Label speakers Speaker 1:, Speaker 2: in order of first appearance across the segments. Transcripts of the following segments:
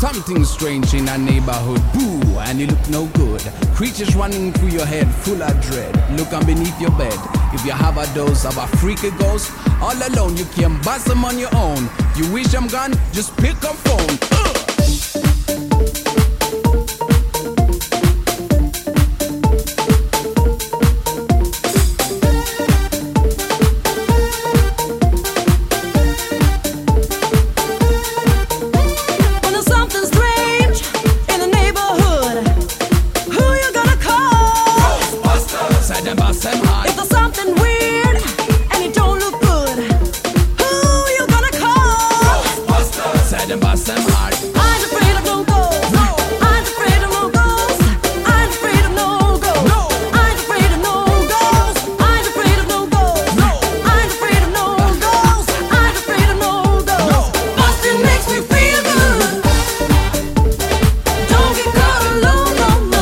Speaker 1: Something strange in our neighborhood. Boo, and you look no good. Creatures running through your head, full of dread. Look underneath your bed. If you have a dose of a freaky ghost, all alone you can bust them on your own. You wish I'm gone? Just pick up phone.
Speaker 2: If there's something weird and it don't look good, who you gonna call?
Speaker 1: Ghostbusters. Sad and bust them hard.
Speaker 2: I ain't afraid of no ghosts.
Speaker 1: No.
Speaker 2: I ain't afraid of no ghosts. I ain't afraid of no ghosts.
Speaker 1: No.
Speaker 2: I ain't afraid of no ghosts. I ain't afraid of no ghosts.
Speaker 1: No.
Speaker 2: I ain't afraid of no ghosts. I ain't afraid of no ghosts. Bustin' makes me feel good. Don't get caught alone, no, no.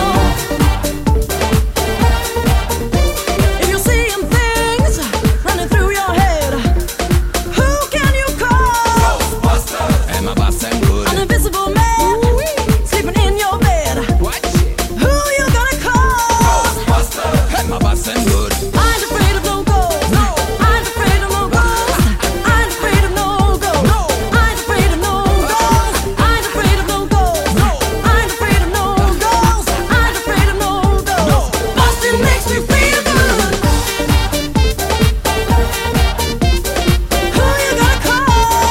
Speaker 2: If you're seeing things running through your head, who can you call?
Speaker 1: Ghostbusters. Am I busting good?
Speaker 2: An invisible man sleeping in your bed.
Speaker 1: Watch it.
Speaker 2: Who you gonna call?
Speaker 1: Ghostbusters. Am I busting good?
Speaker 2: I ain't afraid of no ghosts.
Speaker 1: No.
Speaker 2: I ain't afraid of no ghosts. I ain't afraid of no ghosts.
Speaker 1: No.
Speaker 2: I ain't afraid of no ghosts. I ain't afraid of no ghosts.
Speaker 1: No.
Speaker 2: I ain't afraid of no ghosts. I ain't afraid of no ghosts. Bustin' makes me feel good. Who you gonna call?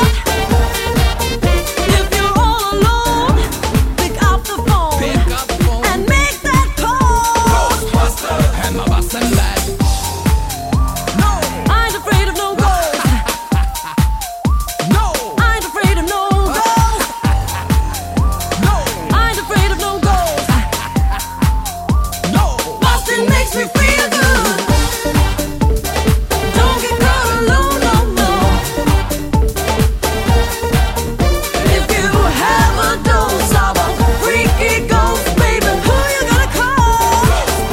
Speaker 2: If you're all alone, pick up the phone
Speaker 1: Pick up phone.
Speaker 2: and make that call.
Speaker 1: Ghostbusters. Am I busting bad? No.
Speaker 2: I ain't afraid of no ghosts.
Speaker 1: No.
Speaker 2: I ain't afraid of no ghosts.
Speaker 1: No.
Speaker 2: I ain't afraid of no ghosts.
Speaker 1: No.
Speaker 2: Bustin' makes me feel good. Don't get caught alone, no, no. If you have a dose of a freaky ghost, baby, who you gonna call?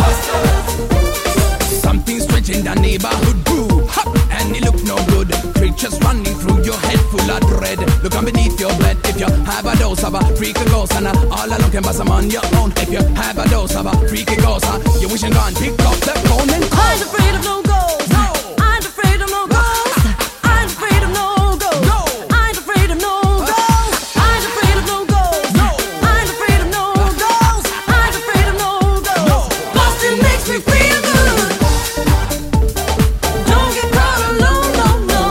Speaker 1: Something strange in the neighborhood. Boo, hop, and it look no good. Creatures running through your head, full of dread. Look underneath your bed. If you have a dose of a freaky ghost, and all alone can bust them on your own. If you have a dose of a freaky ghost, you wish and gone. Pick up the phone and
Speaker 2: I
Speaker 1: call.
Speaker 2: ain't afraid of no ghosts.
Speaker 1: No.
Speaker 2: I ain't afraid of no ghosts. I ain't afraid of no ghosts.
Speaker 1: No.
Speaker 2: I ain't afraid of no ghosts. I ain't afraid of no ghosts.
Speaker 1: No.
Speaker 2: I ain't afraid of no ghosts. I ain't afraid of no ghosts. Bustin' makes me feel good. Don't get caught alone, no, no.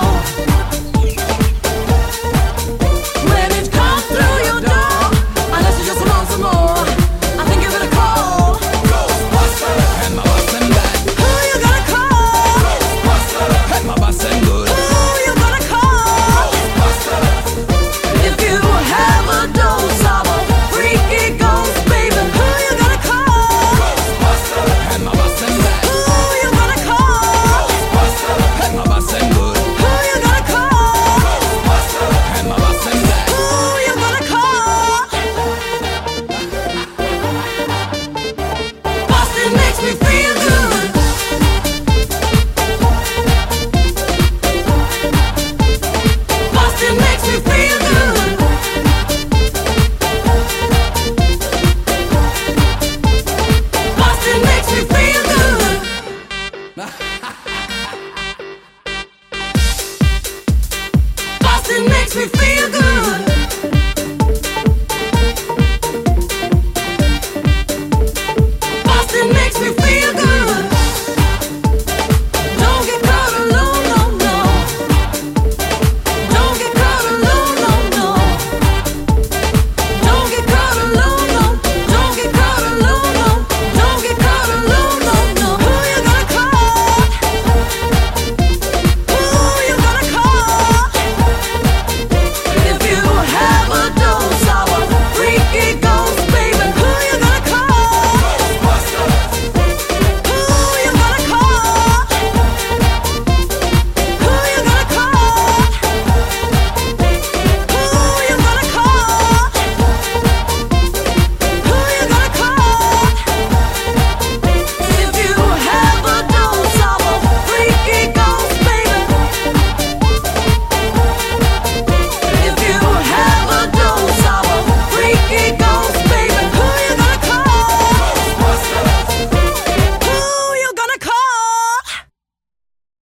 Speaker 2: When it comes through your door, unless you just want some more, I think you better call.
Speaker 1: Am I busting bad?
Speaker 2: Who you gonna call?
Speaker 1: Am I busting good?
Speaker 2: Who you gonna call? If you have a dose of a freaky ghost, baby, who you gonna call?
Speaker 1: Am I busting bad?
Speaker 2: Who you gonna call?
Speaker 1: Am I busting good?
Speaker 2: Who you gonna call?
Speaker 1: Am I busting bad?
Speaker 2: Who you gonna call? Bustin' makes me feel good. Bustin' makes me feel good. Bustin' makes me feel good. Bustin' makes me feel good.